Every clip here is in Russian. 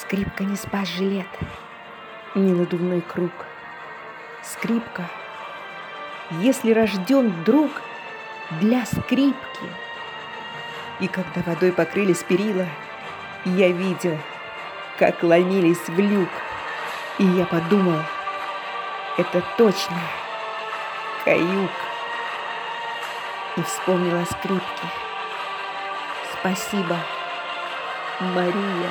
Скрипка не спас-жилет, не надувной круг. Скрипка, если рожден друг для скрипки. И когда водой покрылись перила, я видел, как ломились в люк. И я подумал, это точно каюк. И вспомнил о скрипке. Спасибо, Мария.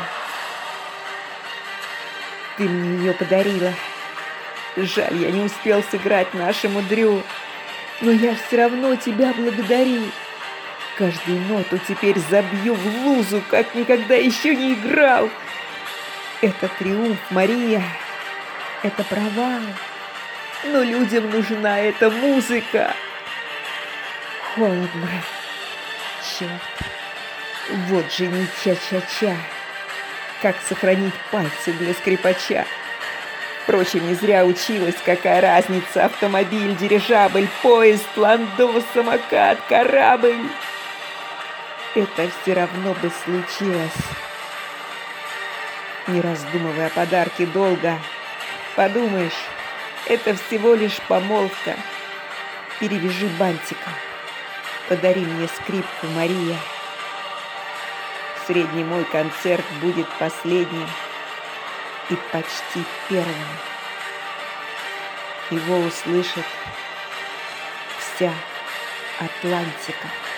Ты мне ее подарила. Жаль, я не успел сыграть нашему Дрю, но я все равно тебя благодарю. Каждую ноту теперь забью в лузу, как никогда еще не играл. Это триумф, Мария, это провал, но людям нужна эта музыка. Холодно, черт, вот же не ча-ча-ча. Как сохранить пальцы для скрипача? Впрочем, не зря училась, какая разница: автомобиль, дирижабль, поезд, ландо, самокат, корабль. Это все равно бы случилось. Не раздумывая о подарке долго, подумаешь, это всего лишь помолвка. Перевяжи бантиком, подари мне скрипку, Мария. Средний мой концерт будет последним и почти первым. Его услышит вся Атлантика.